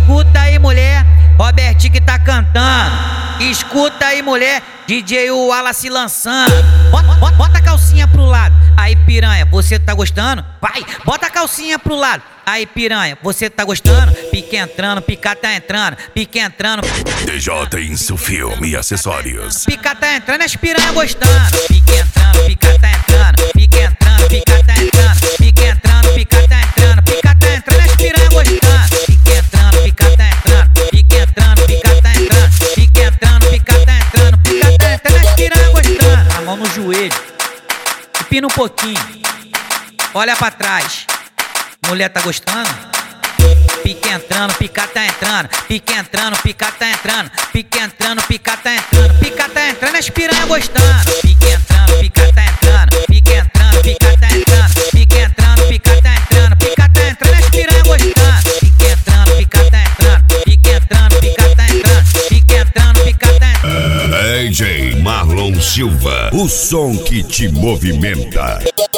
Escuta aí, mulher, Robertinho que tá cantando. Escuta aí, mulher, DJ Wallace lançando. Bota a calcinha pro lado. Aí, piranha, você tá gostando? Vai, bota a calcinha pro lado. Aí, piranha, você tá gostando? Pique entrando, pica tá entrando, pique entrando. DJ Insu Filme e Acessórios. Pica tá entrando, as piranha gostando. Pique entrando, pica tá entrando, pique entrando, pica tá entrando, pique entrando, pica tá entrando, pica tá entrando, as piranha gostando. Pique entrando, pica tá entrando, pique entrando, pica tá entrando, pique entrando, pica tá entrando, pica tá entrando, as piranha gostando. A mão no joelho, empina um pouquinho, olha pra trás. Mulher tá gostando? Pique entrando, pica tá entrando, pique entrando, pica tá entrando, pique entrando, pica tá entrando, pica tá entrando, as piranha gostando. Pique entrando, pica tá entrando, pique entrando, pica tá entrando, pique entrando, pica tá entrando, pica tá entrando, as piranha gostando. Pique entrando, pica tá entrando, pique entrando, pica tá entrando, pique entrando, pica tá entrando. DJ Marlon Silva, o som que te movimenta.